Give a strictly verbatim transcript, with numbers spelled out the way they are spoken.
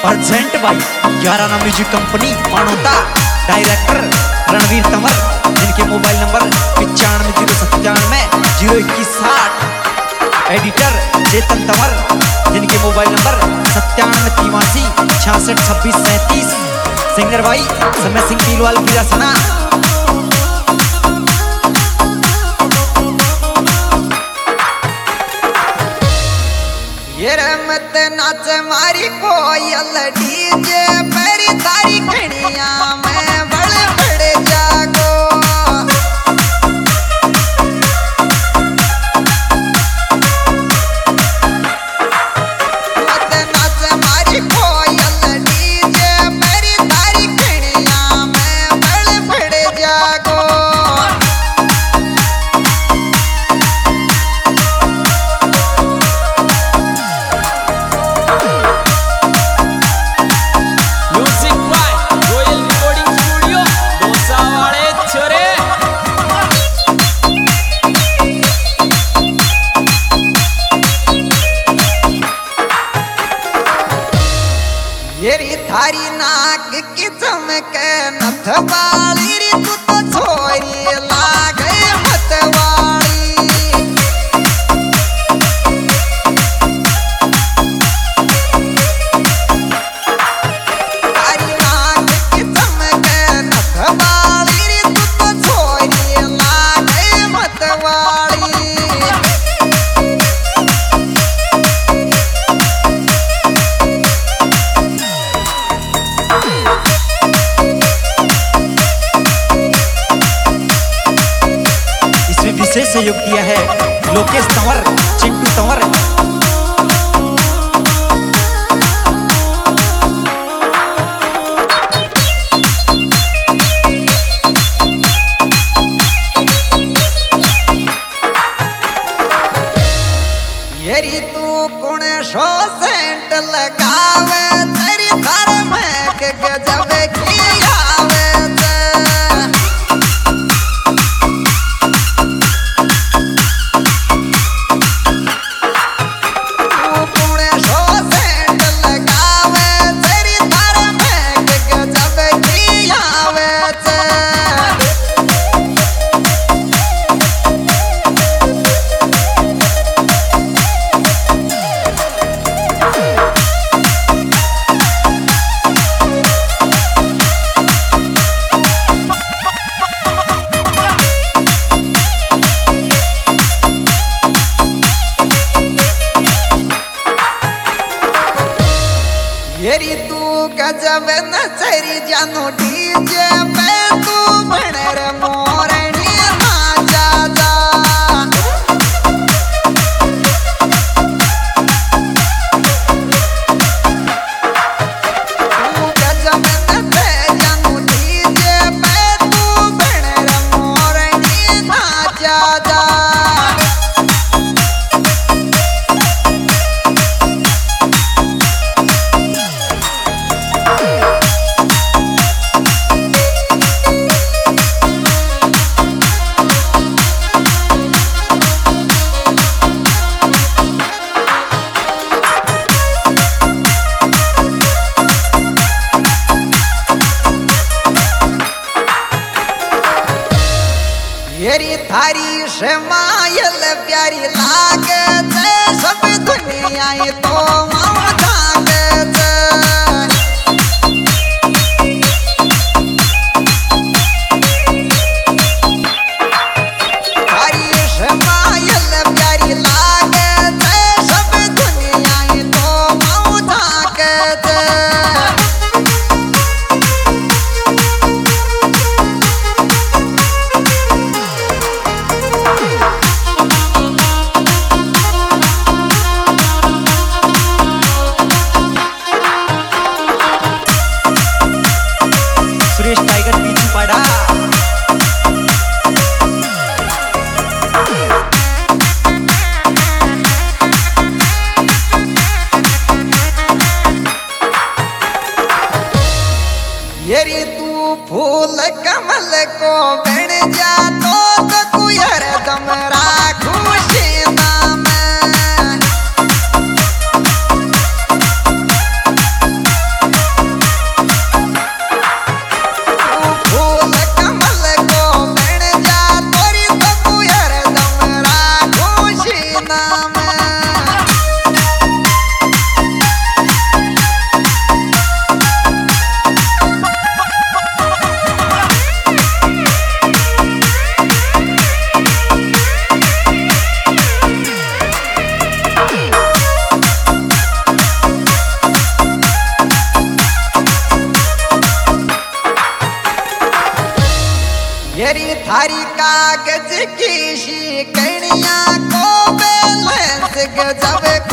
Urgent भाई Yaarana music company मानोता, director Ranveer Tanwar, जिनके मोबाइल नंबर पिचानवे जीरो सत्तानवे जीरो इक्कीस साठ, एडिटर चेतन तंवर, जिनके मोबाइल नंबर सत्तानवे तिवासी छियासठ छब्बीस सैंतीस, सिंगर भाई समय सिंह पीलवाल की रचना। ये रमत नाच मारी कोयल डीजे मेरी तारी खड़िया में बड़े बड़े जागो। मत नाच मारी कोयल डीजे मेरी तारी खड़िया में बड़े बड़े जागो। येरी थारी नाक की चमके नथ वाली री तू तो छोरी लागे मत वाली। थारी नाक की चमके नथ वाली री तू तो छोरी लागे मत वाली। विशेष सहयोग दिया है लोकेश तंवर, चिंटू तंवर। येरी तू कुण शो सेंट लगावे तेरी थार महक गजब की आवे। येरी तू गजब नचरी जानो डीजे पे तू भणर मोरनी नाचा जा। तू गजब नचे जानो डीजे पे तू भणर मोरनी नाचा जा। की शी कणिया को बैलेंस गजब